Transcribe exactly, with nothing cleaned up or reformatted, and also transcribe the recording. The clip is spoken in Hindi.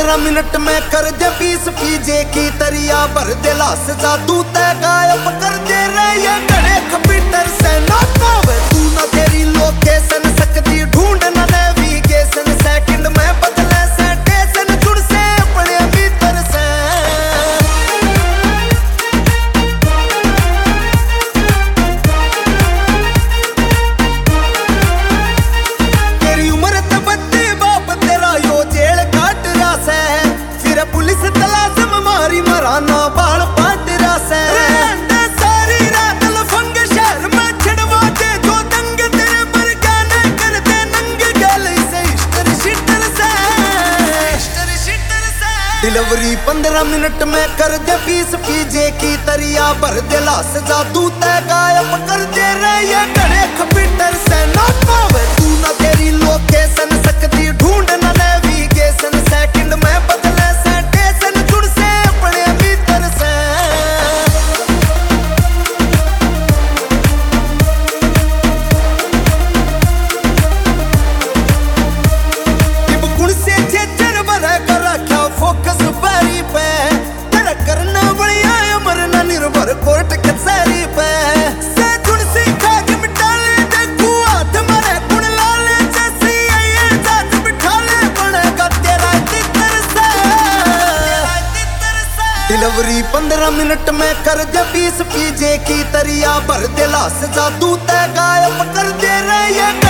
पंद्रह मिनट में कर दे बीस पीजे की तरिया भर दे लाश जादू तय गायब कर दे रे ये घड़े कंप्यूटर से ना पावे तू ना तेरी लोकेशन सकती ढूंढ ना नेविगेशन सेकंड में बदले से स्टेशन जुड़ से अपने भीतर से तेरी उम्र तो बत्ती बाप तेरा यो जेल काट रहा से फिर पुलिस तलाश मारी मराना बाल पाट रहा से सारी रात लफंग शहर में छिड़वा दे जो दंग तेरे पर गाने कर दे नंग गल से इश्तर शिटर से इश्तर शिटर से डिलीवरी पंद्रह मिनट में कर दे बीस पीजे की तरिया भर दे लाश जादू तय गायब कर दे रे ये घड़े कंप्यूटर से ना पावे तू ना तेरी लोकेशन सकती ढूंढ ना नेविगेशन सेकंड में बदले से स्टेशन जुड़ से अपने भीतर से टिप गुण से चेचर भरा कर रखा फोकस बारी पे तेरा करना बढ़िया अमर ना निर्भर कोर्ट कचहरी पे से जुड़ सी खाक मिटा ले देखू हाथ मारे गुण लाले जैसी ये जात बिठा ले बनेगा तेरा तितर से डिलीवरी पंद्रह मिनट में कर दे बीस पीजे की तरिया भर दे लाश जादू तय गायब कर दे रे ये